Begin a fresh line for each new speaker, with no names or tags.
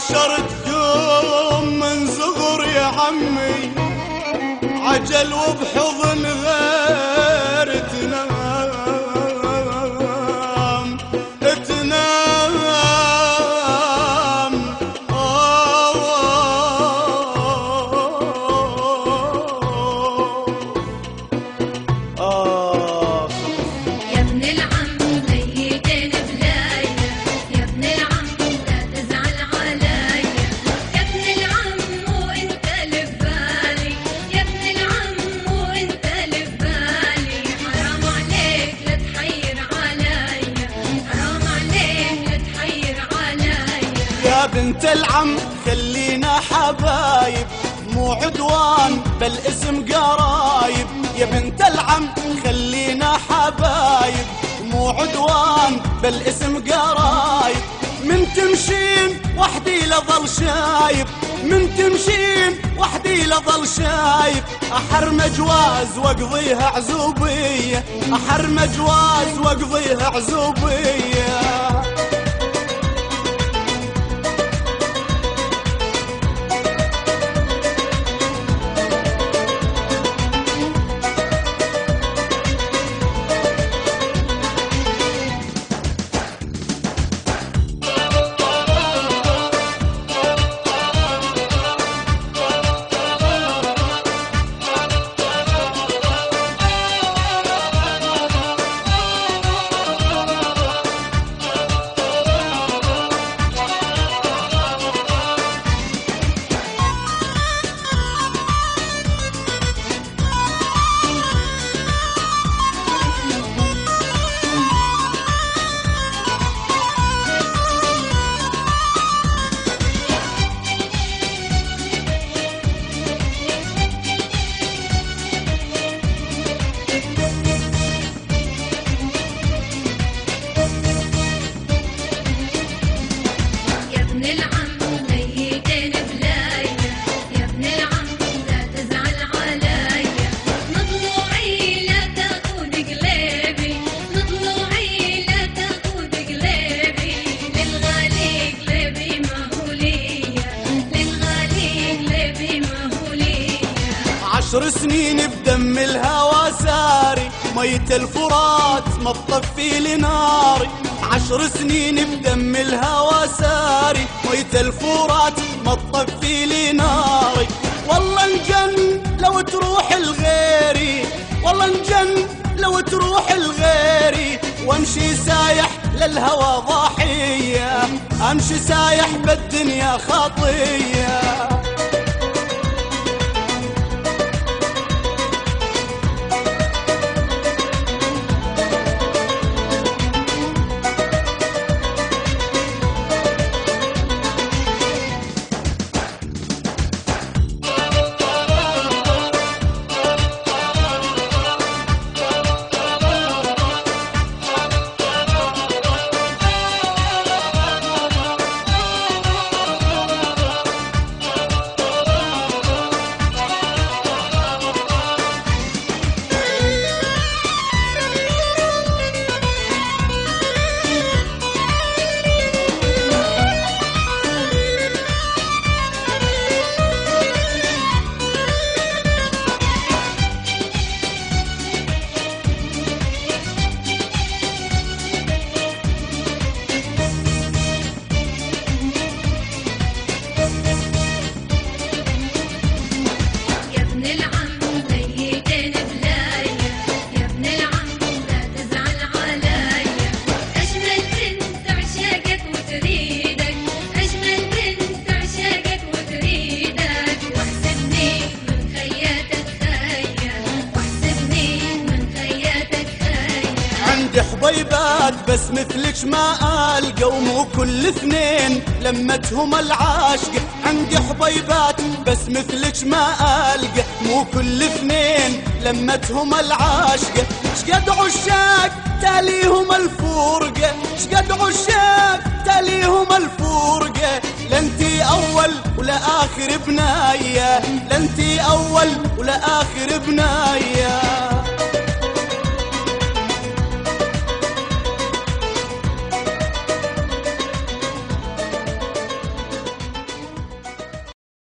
عاشرت يوم من صغر يا عمي، عجل وبحضن غير تنام
يا ابن العم ميتين بلايا، يا ابن العم لا تزعل عليا، يا ابن العم وانت اللي ببالي، يا ابن العم وانت اللي ببالي، حرام عليك لا تحير عليا، حرام عليك لا تحير عليا.
يا بنت العم خلينا حبايب مو عدوان بل اسم قرايب، يا بنت العم خلينا حبايب مو عدوان بل اسم قرايب. من تمشين وحدي لظل شايب، من تمشين وحدي لظل شايب، احرم جواز واقضيها عزوبيه، احرم جواز واقضيها عزوبيه. عشر سنين بدم الهوى ساري، ميت الفرات ما تطفي لي ناري. 10 سنين بدم الهوى ساري، ميت الفرات ما تطفي لي ناري. والله انجن لو تروح لغيري، والله انجن لو تروح لغيري، وامشي سايح للهوى ضاحية، امشي سايح بالدنيا خطية. عندي حبيبات بس مثلك ما ألقى، ومو كل اثنين لمتهم العاشقة. عندي حبيبات بس مثلك ما ألقى، مو كل اثنين لمتهم العاشقة. شقد عشاق تاليهم الفورقة، شقد عشاق تاليهم الفورقة. لانتي أول ولا آخر بناية، لانتي أول ولا آخر بناية.